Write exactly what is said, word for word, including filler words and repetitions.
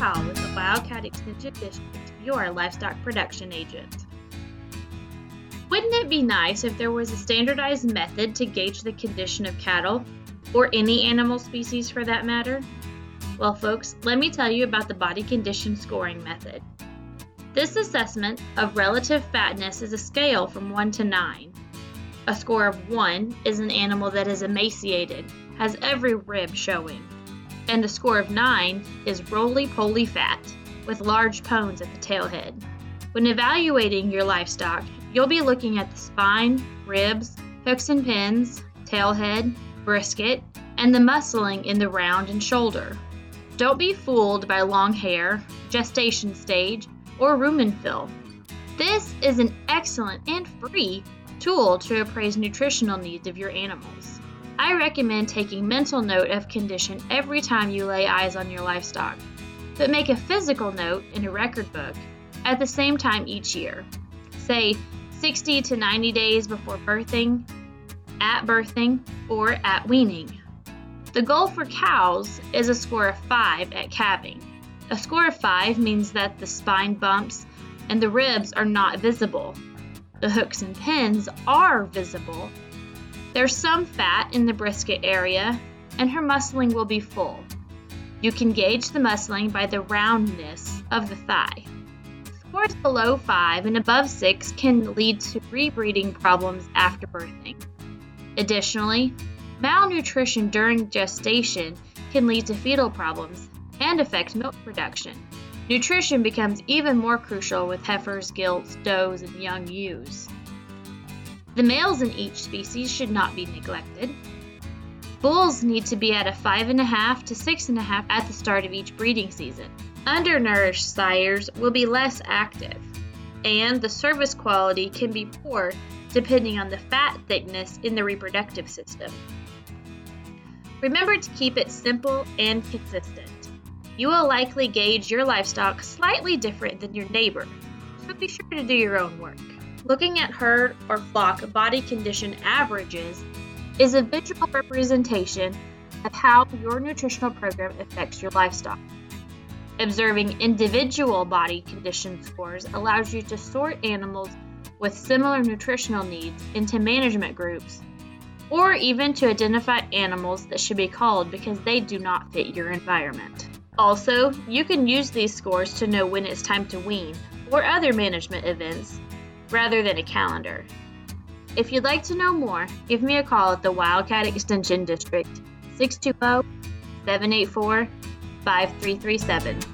Powell with the Wildcat Extension District, your livestock production agent. Wouldn't it be nice if there was a standardized method to gauge the condition of cattle, or any animal species for that matter? Well, folks, let me tell you about the body condition scoring method. This assessment of relative fatness is a scale from one to nine. A score of one is an animal that is emaciated, has every rib showing, and a score of nine is roly-poly fat, with large pones at the tailhead. When evaluating your livestock, you'll be looking at the spine, ribs, hooks and pins, tailhead, brisket, and the muscling in the round and shoulder. Don't be fooled by long hair, gestation stage, or rumen fill. This is an excellent and free tool to appraise nutritional needs of your animals. I recommend taking mental note of condition every time you lay eyes on your livestock, but make a physical note in a record book at the same time each year, say sixty to ninety days before birthing, at birthing, or at weaning. The goal for cows is a score of five at calving. A score of five means that the spine bumps and the ribs are not visible. The hooks and pins are visible. There's some fat in the brisket area, and her muscling will be full. You can gauge the muscling by the roundness of the thigh. Scores below five and above six can lead to rebreeding problems after birthing. Additionally, malnutrition during gestation can lead to fetal problems and affect milk production. Nutrition becomes even more crucial with heifers, gilts, does, and young ewes. The males in each species should not be neglected. Bulls need to be at a five and a half to six and a half at the start of each breeding season. Undernourished sires will be less active, and the service quality can be poor depending on the fat thickness in the reproductive system. Remember to keep it simple and consistent. You will likely gauge your livestock slightly different than your neighbor, so be sure to do your own work. Looking at herd or flock body condition averages is a visual representation of how your nutritional program affects your livestock. Observing individual body condition scores allows you to sort animals with similar nutritional needs into management groups, or even to identify animals that should be culled because they do not fit your environment. Also, you can use these scores to know when it's time to wean or other management events rather than a calendar. If you'd like to know more, give me a call at the Wildcat Extension District, six two zero, seven eight four, five three three seven.